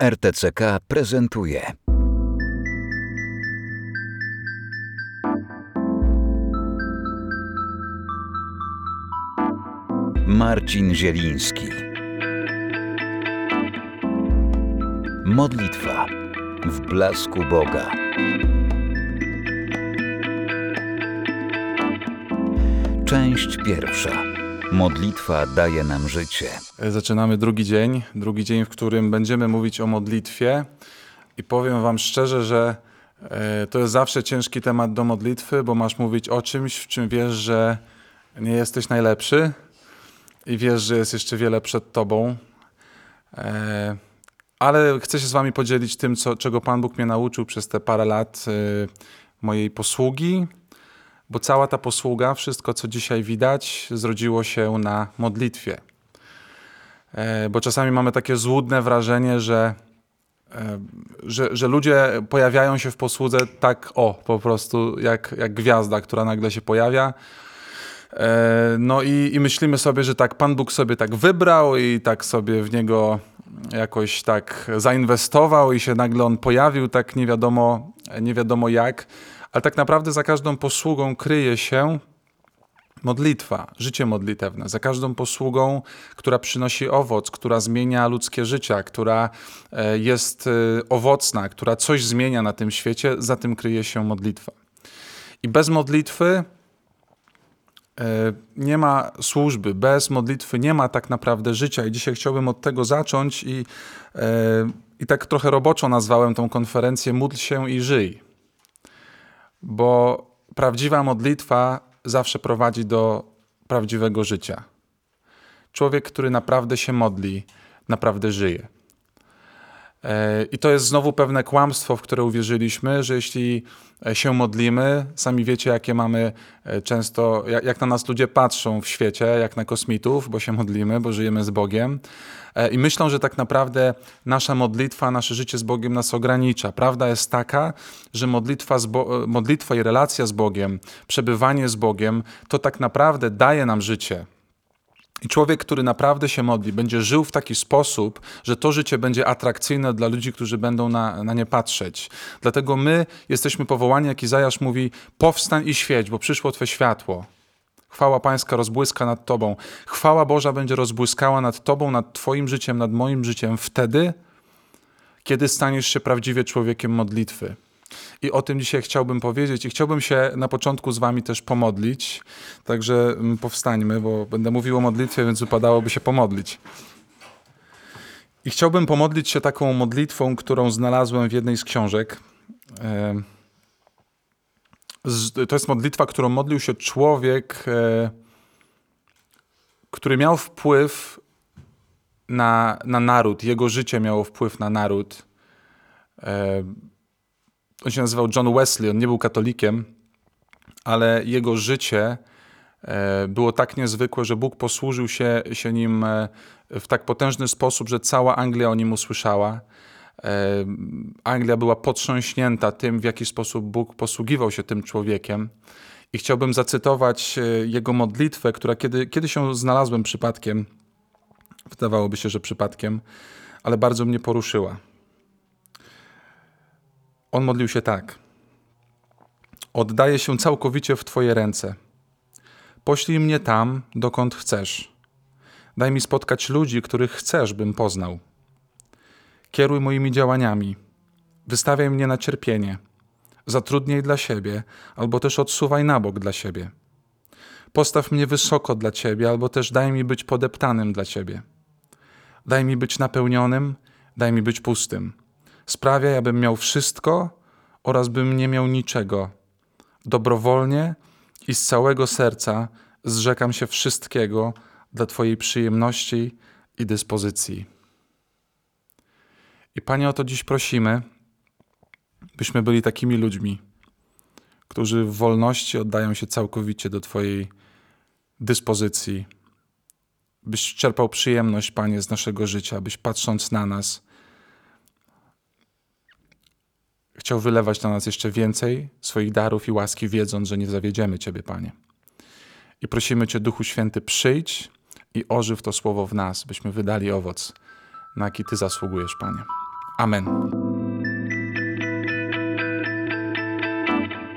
RTCK prezentuje Marcin Zieliński. Modlitwa w blasku Boga. Część pierwsza. Modlitwa daje nam życie. Zaczynamy drugi dzień, w którym będziemy mówić o modlitwie i powiem wam szczerze, że to jest zawsze ciężki temat do modlitwy, bo masz mówić o czymś, w czym wiesz, że nie jesteś najlepszy i wiesz, że jest jeszcze wiele przed tobą. Ale chcę się z wami podzielić tym, czego Pan Bóg mnie nauczył przez te parę lat mojej posługi, bo cała ta posługa, wszystko co dzisiaj widać, zrodziło się na modlitwie. Bo czasami mamy takie złudne wrażenie, że ludzie pojawiają się w posłudze tak po prostu jak gwiazda, która nagle się pojawia. No i myślimy sobie, że tak Pan Bóg sobie tak wybrał i tak sobie w niego jakoś tak zainwestował i się nagle on pojawił tak nie wiadomo jak. Ale tak naprawdę za każdą posługą kryje się modlitwa, życie modlitewne. Za każdą posługą, która przynosi owoc, która zmienia ludzkie życia, która jest owocna, która coś zmienia na tym świecie, za tym kryje się modlitwa. I bez modlitwy nie ma służby, bez modlitwy nie ma tak naprawdę życia. I dzisiaj chciałbym od tego zacząć i tak trochę roboczo nazwałem tą konferencję Módl się i żyj. Bo prawdziwa modlitwa zawsze prowadzi do prawdziwego życia. Człowiek, który naprawdę się modli, naprawdę żyje. I to jest znowu pewne kłamstwo, w które uwierzyliśmy, że jeśli się modlimy, sami wiecie, jakie mamy często, jak na nas ludzie patrzą w świecie, jak na kosmitów, bo się modlimy, bo żyjemy z Bogiem. I myślą, że tak naprawdę nasza modlitwa, nasze życie z Bogiem nas ogranicza. Prawda jest taka, że modlitwa i relacja z Bogiem, przebywanie z Bogiem, to tak naprawdę daje nam życie. I człowiek, który naprawdę się modli, będzie żył w taki sposób, że to życie będzie atrakcyjne dla ludzi, którzy będą na nie patrzeć. Dlatego my jesteśmy powołani, jak Izajasz mówi, powstań i świeć, bo przyszło Twe światło. Chwała Pańska rozbłyska nad Tobą. Chwała Boża będzie rozbłyskała nad Tobą, nad Twoim życiem, nad moim życiem wtedy, kiedy staniesz się prawdziwie człowiekiem modlitwy. I o tym dzisiaj chciałbym powiedzieć i chciałbym się na początku z wami też pomodlić. Także powstańmy, bo będę mówił o modlitwie, więc wypadałoby się pomodlić. I chciałbym pomodlić się taką modlitwą, którą znalazłem w jednej z książek. To jest modlitwa, którą modlił się człowiek, który miał wpływ na naród. Jego życie miało wpływ na naród. On się nazywał John Wesley, on nie był katolikiem, ale jego życie było tak niezwykłe, że Bóg posłużył się nim w tak potężny sposób, że cała Anglia o nim usłyszała. Anglia była potrząśnięta tym, w jaki sposób Bóg posługiwał się tym człowiekiem. I chciałbym zacytować jego modlitwę, która kiedy się znalazłem przypadkiem, wydawałoby się, że przypadkiem, ale bardzo mnie poruszyła. On modlił się tak. Oddaję się całkowicie w Twoje ręce. Poślij mnie tam, dokąd chcesz. Daj mi spotkać ludzi, których chcesz, bym poznał. Kieruj moimi działaniami. Wystawiaj mnie na cierpienie. Zatrudnij dla siebie, albo też odsuwaj na bok dla siebie. Postaw mnie wysoko dla Ciebie, albo też daj mi być podeptanym dla Ciebie. Daj mi być napełnionym, daj mi być pustym. Sprawiaj, abym miał wszystko oraz bym nie miał niczego. Dobrowolnie i z całego serca zrzekam się wszystkiego dla Twojej przyjemności i dyspozycji. I Panie, o to dziś prosimy, byśmy byli takimi ludźmi, którzy w wolności oddają się całkowicie do Twojej dyspozycji. Byś czerpał przyjemność, Panie, z naszego życia, byś patrząc na nas, chciał wylewać na nas jeszcze więcej swoich darów i łaski, wiedząc, że nie zawiedziemy Ciebie, Panie. I prosimy Cię, Duchu Święty, przyjdź i ożyw to słowo w nas, byśmy wydali owoc, na jaki Ty zasługujesz, Panie. Amen.